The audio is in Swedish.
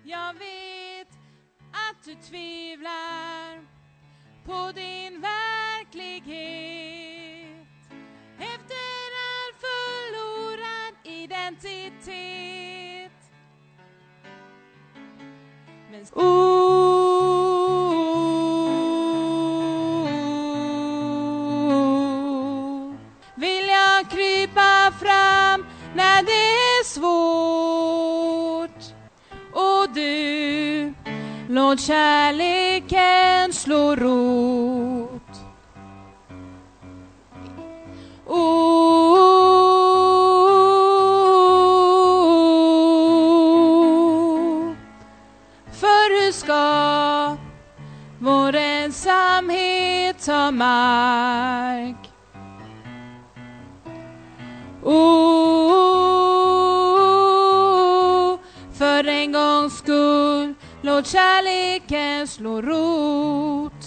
Jag vet att du tvivlar på din verklighet efter all förlorad identitet. Men vill jag krypa fram när det är svårt. Och du, låt kärleken slå rot. För hur ska vår ensamhet ta mark? För en gångs skull, låt kärleken slå rot.